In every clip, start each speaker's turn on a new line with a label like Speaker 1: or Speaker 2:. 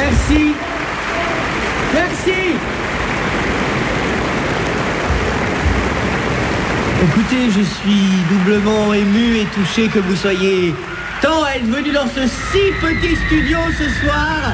Speaker 1: Merci. Merci. Écoutez, je suis doublement ému et touché que vous soyez tant à être venu dans ce si petit studio ce soir,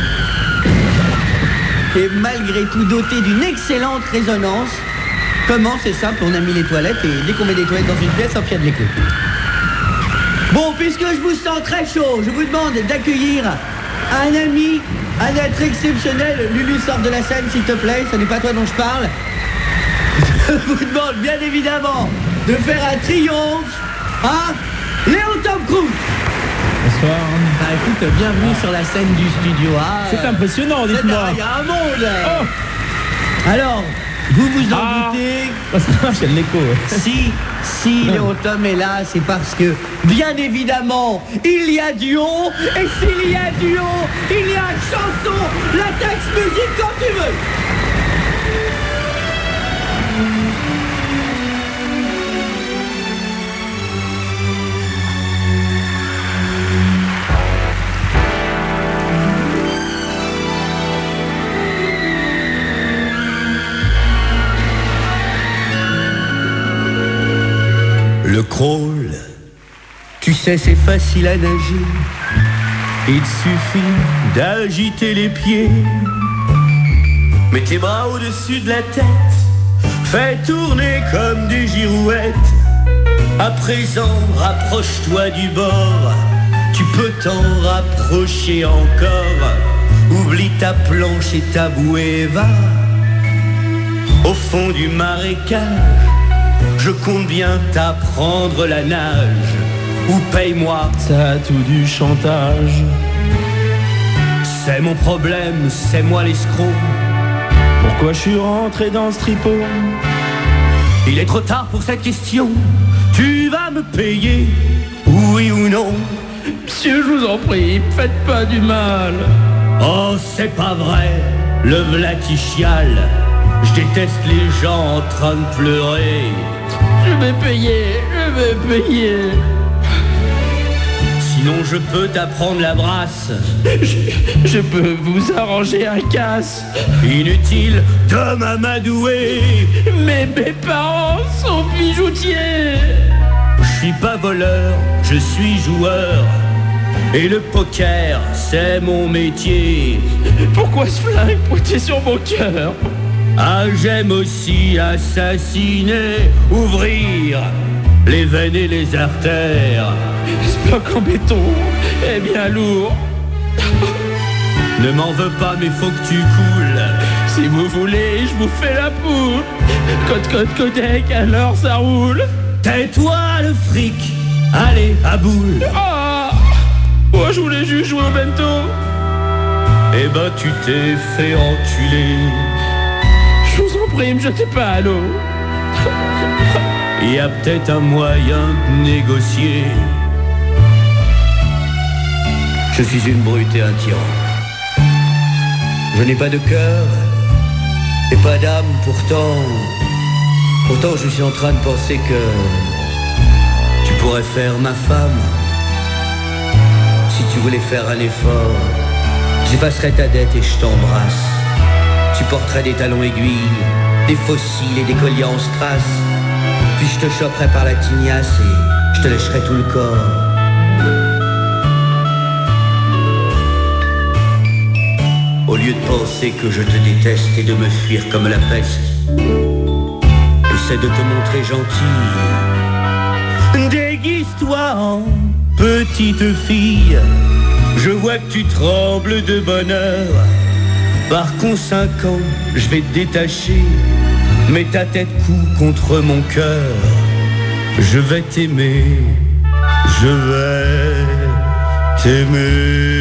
Speaker 1: et malgré tout doté d'une excellente résonance. Comment? C'est simple, on a mis les toilettes, et dès qu'on met des toilettes dans une pièce, on pied de l'écoute. Bon, puisque je vous sens très chaud, je vous demande d'accueillir un ami, un être exceptionnel. Lulu, sort de la scène, s'il te plaît, ce n'est pas toi dont je parle. Je vous demande bien évidemment de faire un triomphe à Léon Tom Cruise.
Speaker 2: Bonsoir.
Speaker 1: Ah, écoute, bienvenue sur la scène du studio A.
Speaker 2: C'est impressionnant, dites-moi.
Speaker 1: Il y a un monde.
Speaker 2: Oh.
Speaker 1: Alors, vous vous en doutez.
Speaker 2: J'ai de l'écho.
Speaker 1: Si Léon Tom est là, c'est parce que, bien évidemment, il y a duo. Et s'il y a duo, il y a chanson, latex, musique, quand tu veux. Le crawl, tu sais, c'est facile à nager. Il suffit d'agiter les pieds. Mets tes bras au-dessus de la tête, fais tourner comme des girouettes. À présent, rapproche-toi du bord, tu peux t'en rapprocher encore. Oublie ta planche et ta bouée, va au fond du marécage. Je compte bien t'apprendre la nage, ou paye-moi,
Speaker 2: ça a tout du chantage.
Speaker 1: c'est mon problème, c'est moi l'escroc.
Speaker 2: Pourquoi je suis rentré dans ce tripot?
Speaker 1: Il est trop tard pour cette question. Tu vas me payer, oui ou non?
Speaker 2: Monsieur, je vous en prie, faites pas du mal.
Speaker 1: Oh, c'est pas vrai, le v'là qui chiale. Je déteste les gens en train de pleurer.
Speaker 2: Je vais payer.
Speaker 1: Sinon je peux t'apprendre la brasse.
Speaker 2: Je peux vous arranger un casse.
Speaker 1: Inutile de m'amadouer.
Speaker 2: Mais mes parents sont bijoutiers.
Speaker 1: Je suis pas voleur, je suis joueur. Et le poker, c'est mon métier.
Speaker 2: Pourquoi ce flingue pointé sur mon cœur?
Speaker 1: Ah, j'aime aussi assassiner, ouvrir les veines et les artères.
Speaker 2: Ce bloc en béton est bien lourd.
Speaker 1: Ne m'en veux pas, mais faut que tu coules.
Speaker 2: Si vous voulez, je vous fais la poule. Code, codec, alors ça roule.
Speaker 1: Tais-toi le fric, allez, à boule.
Speaker 2: Ah, moi je voulais juste jouer au bento.
Speaker 1: Eh ben tu t'es fait enculer.
Speaker 2: Je vous en prie, me jetez pas à l'eau.
Speaker 1: Il y a peut-être un moyen de négocier. Je suis une brute et un tyran. Je n'ai pas de cœur et pas d'âme, pourtant je suis en train de penser que tu pourrais faire ma femme. Si tu voulais faire un effort, j'effacerais ta dette et je t'embrasse. Tu porterais des talons aiguilles, des fossiles et des colliers en strass. Puis je te choperais par la tignasse et je te lècherais tout le corps. Au lieu de penser que je te déteste et de me fuir comme la peste, essaie de te montrer gentille. Déguise-toi en petite fille. Je vois que tu trembles de bonheur. Par conséquent, je vais te détacher. Mets ta tête cou contre mon cœur. Je vais t'aimer. Je vais t'aimer.